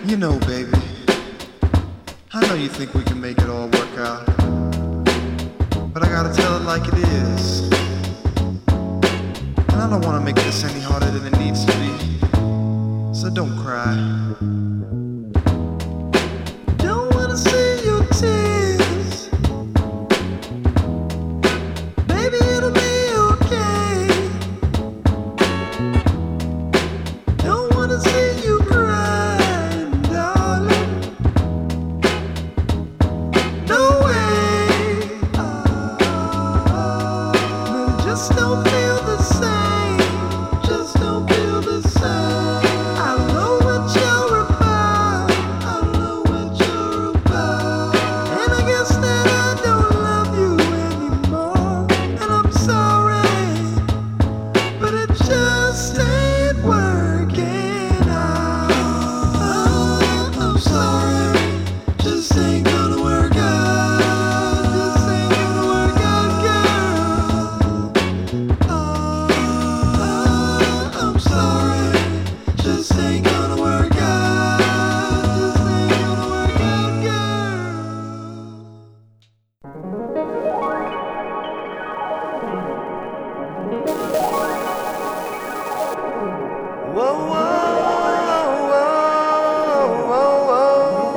You know, baby, I know you think we can make it all work out, but I gotta tell it like it is. And I don't wanna make this any harder than it needs to be, so don't cry. Don't wanna see your tears. Baby, it'll be okay. Don't wanna see you cry, darling. No way. No, just don't feel the same. Just don't feel the same. I know what you're about. I know what you're about. And I guess that I don't love you anymore. And I'm sorry, but it just ain't working out. I'm sorry, just ain't gonna work out. Just ain't gonna work out, girl. I'm sorry, just ain't gonna work out. Just ain't gonna work out, girl. Whoa, whoa, whoa, whoa,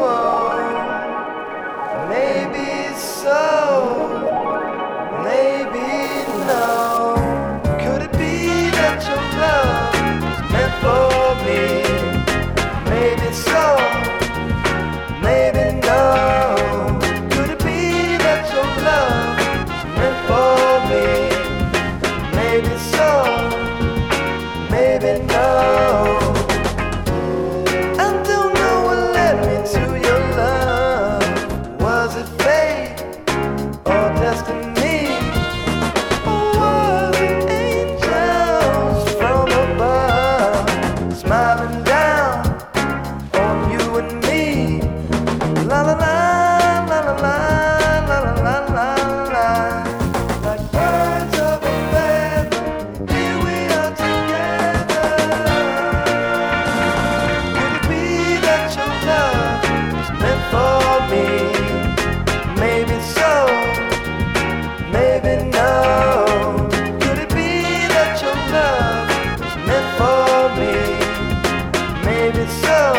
whoa. Maybe so, maybe no. Could it be that your love is meant for me? Maybe so, maybe no. Could it be that your love is meant for me? Maybe so, maybe no. I don't know what led me to your love. Was it fate or destiny? Or was it angels from above smiling down on you and me? La la la, la la la, la la la la la. Like birds of a feather, here we are together. Could it be that your love is meant for me? Maybe so, maybe no. Could it be that your love is meant for me? Maybe so,